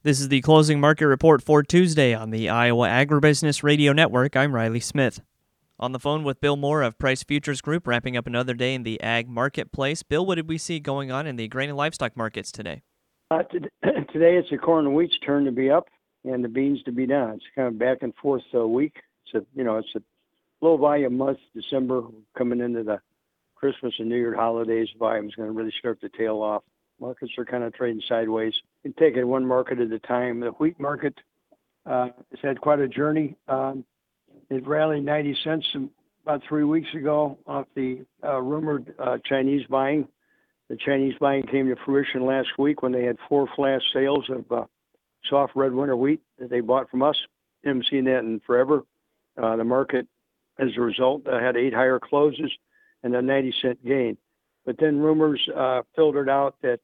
This is the closing market report for Tuesday on the Iowa Agribusiness Radio Network. I'm Riley Smith. On the phone with Bill Moore of Price Futures Group, wrapping up another day in the ag marketplace. Bill, what did we see going on in the grain and livestock markets today? Today it's the corn and wheat's turn to be up and the beans to be down. It's kind of back and forth a week. It's a low volume month, December, coming into the Christmas and New Year holidays. Volume is going to really start to tail off. Markets are kind of trading sideways. You take it one market at a time. The wheat market has had quite a journey. It rallied 90 cents about 3 weeks ago off the rumored Chinese buying. The Chinese buying came to fruition last week when they had 4 flash sales of soft red winter wheat that they bought from us. Haven't seen that in forever. The market, as a result, had 8 higher closes and a 90-cent gain. But then rumors filtered out that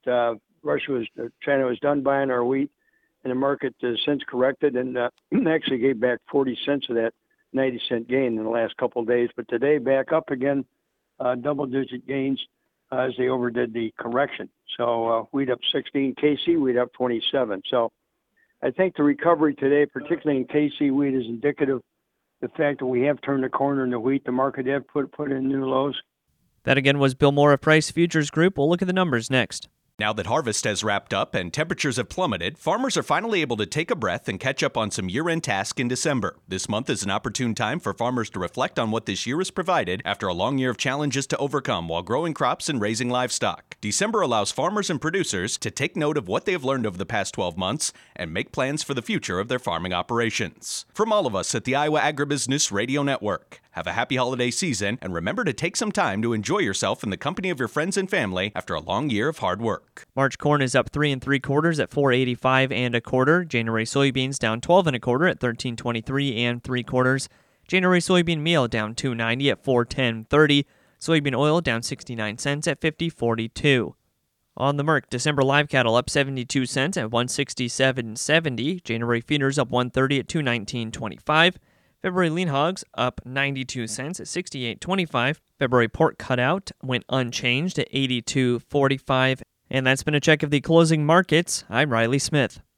China was done buying our wheat, and the market has since corrected and actually gave back 40 cents of that 90-cent gain in the last couple of days. But today, back up again, double-digit gains as they overdid the correction. So wheat up 16, KC wheat up 27. So I think the recovery today, particularly in KC wheat, is indicative of the fact that we have turned the corner in the wheat. The market have put in new lows. That again was Bill Moore of Price Futures Group. We'll look at the numbers next. Now that harvest has wrapped up and temperatures have plummeted, farmers are finally able to take a breath and catch up on some year-end tasks in December. This month is an opportune time for farmers to reflect on what this year has provided after a long year of challenges to overcome while growing crops and raising livestock. December allows farmers and producers to take note of what they have learned over the past 12 months and make plans for the future of their farming operations. From all of us at the Iowa Agribusiness Radio Network, have a happy holiday season, and remember to take some time to enjoy yourself in the company of your friends and family after a long year of hard work. March corn is up 3 3/4 at $4.85 1/4. January soybeans down 12 1/4 at $13.23 3/4. January soybean meal down $2.90 at $4.10.30. Soybean oil down 69 cents at $50.42. On the Merc, December live cattle up 72 cents at $167.70. January feeders up $1.30 at $219.25. February lean hogs up 92 cents at $68.25. February pork cutout went unchanged at $82.45. And that's been a check of the closing markets. I'm Riley Smith.